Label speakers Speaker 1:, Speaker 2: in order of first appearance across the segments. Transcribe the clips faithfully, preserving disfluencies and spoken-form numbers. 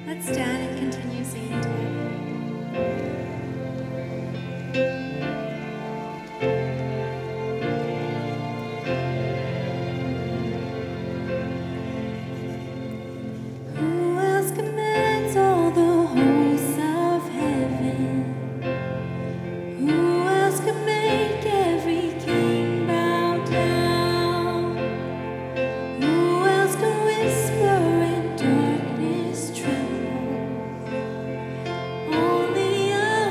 Speaker 1: Let's stand and continue singing together. Who else commands all the hosts of heaven? Who else can make every king bow down? Who else can whisper and darkness tremble? Only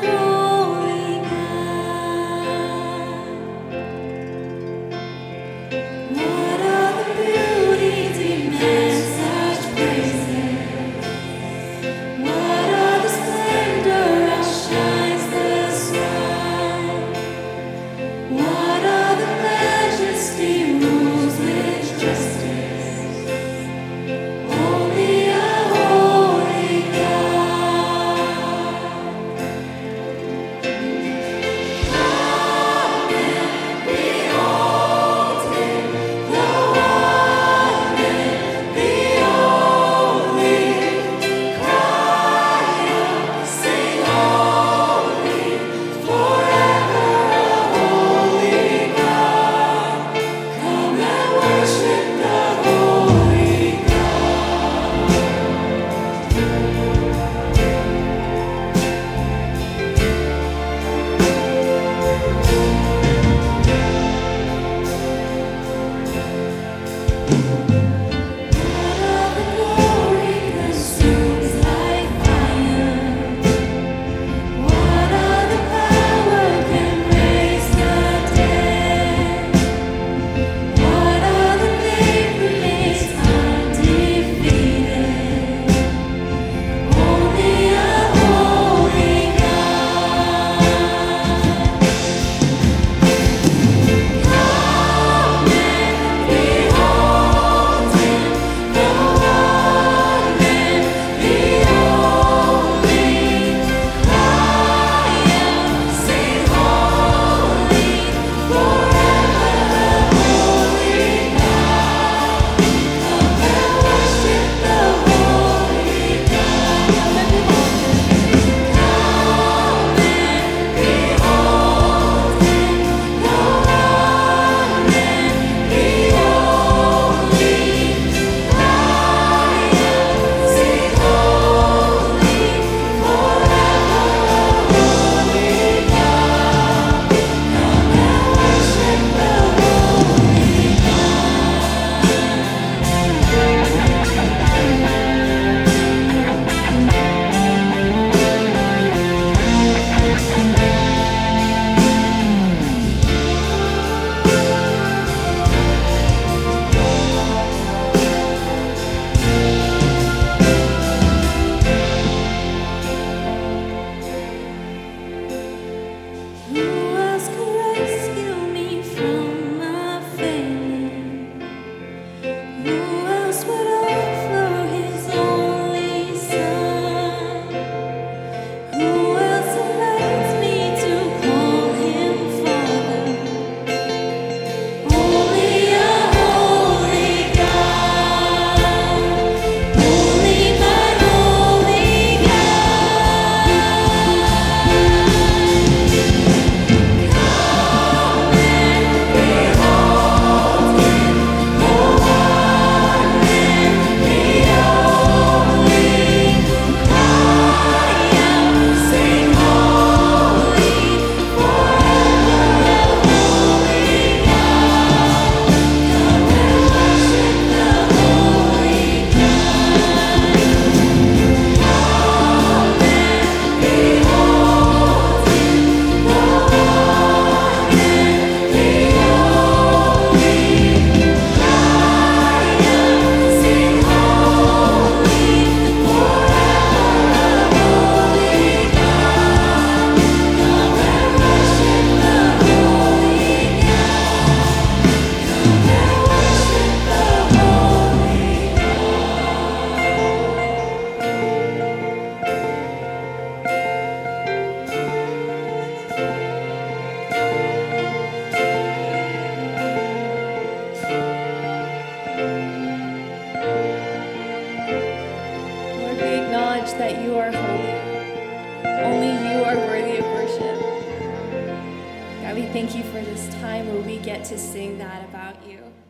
Speaker 2: acknowledge that you are holy. Only you are worthy of worship. God, we thank you for this time where we get to sing that about you.